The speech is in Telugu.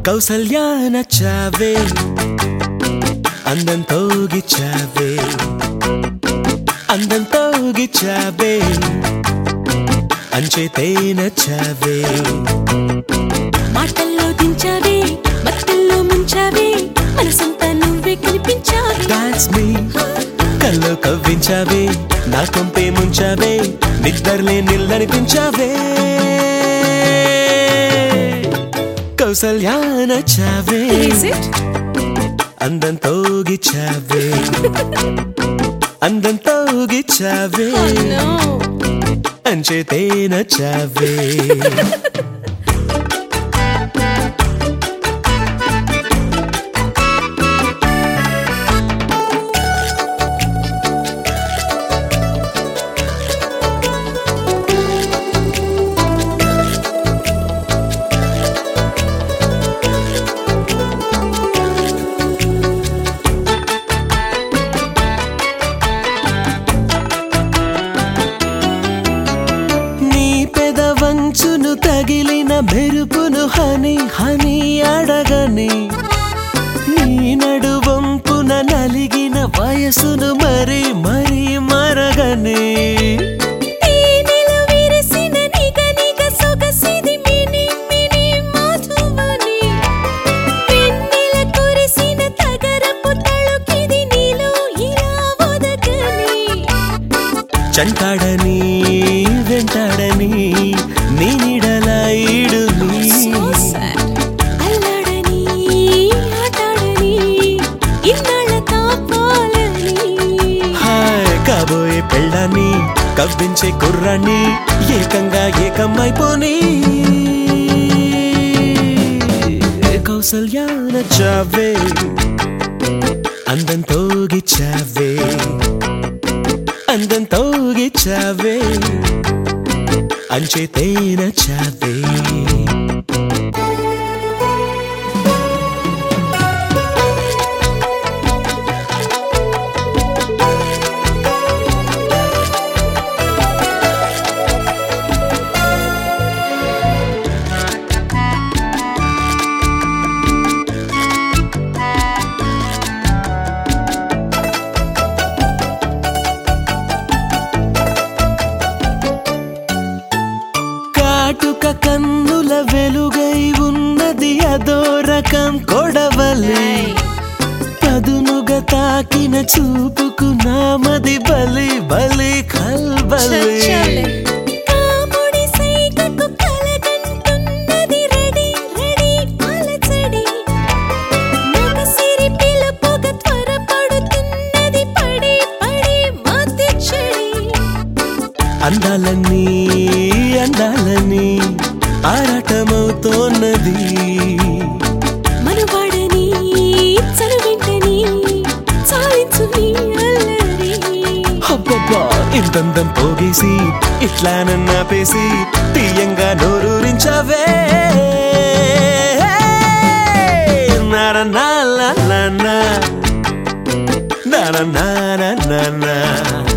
కౌసల్య నచ్చావే అందంతో గిచ్చావే అందంతో గిచ్చావే అంచేతే నచ్చావే మాటల్లో దించావే మత్తల్లో ముంచావే మనసంతా నువ్వే కనిపించావే డాన్స్ మీ కల్లో కవ్వించావే నా కొంపే ముంచావే నిద్రలే నిల్లనిపించావే కౌసల్య నచ్చావే అందంతో గిచ్చావే అందంతో గిచ్చావే అంచేతే నచ్చావే వంచును తగిలిన మెరుపును హని హని అడగని నీ నడువంపున నలిగిన వయసును మరి మరి మరగని చంటాడని వెంటాడని నీ నీడలా ఈడుని అల్లాడని ఆటాడని ఇన్నాళ్ళ కాపాలని కాబోయే పెళ్ళాన్ని కవ్వించే కుర్రాన్ని ఏకంగా ఏకమైపోని కౌసల్య నచ్చావే అందంతో గిచ్చావే అందంతో గిచ్చావే అంచేతే నచ్చావే కాటుక కన్నుల వెలుగై ఉన్నది అదో రకం కొడవలి పదునుగా తాకిన చూపుకు నామది బలి బలి కల్బలి అందాలన్నీ అందాలని ఆరాటమవుతోన్నది మనవాడని చనువింటని చాలించుని అల్లరి అబ్బబ్బా ఇంతందం పోగేసి ఇట్లా నన్నాపేసి తీయంగా నోరూరించావే నారన్నా నారన్నా నారన్నా